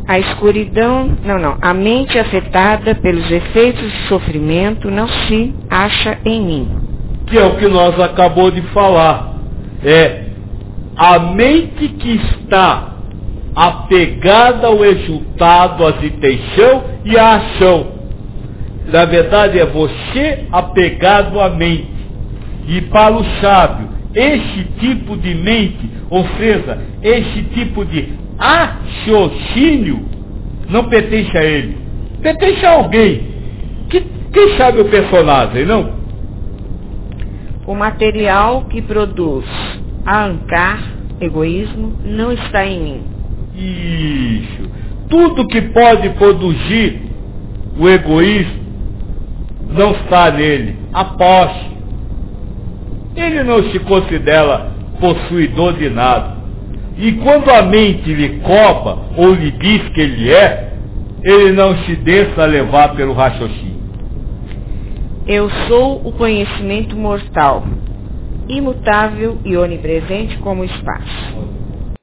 A escuridão, a mente afetada pelos efeitos do sofrimento não se acha em mim. Que é o que nós acabou de falar. É a mente que está apegada ao exultado, à intenção e à ação. Na verdade é você apegado à mente. E para o sábio, este tipo de mente, ou seja, este tipo de raciocínio, não pertence a ele. Pertence a alguém. Quem sabe o personagem, não? O material que produz ahancar, egoísmo, não está em mim. Isso. Tudo que pode produzir o egoísmo não está nele. A posse. Ele não se considera possuidor de nada. E quando a mente lhe cobra ou lhe diz que ele não se deixa levar pelo raciocínio. Eu sou o conhecimento mortal, imutável e onipresente como o espaço.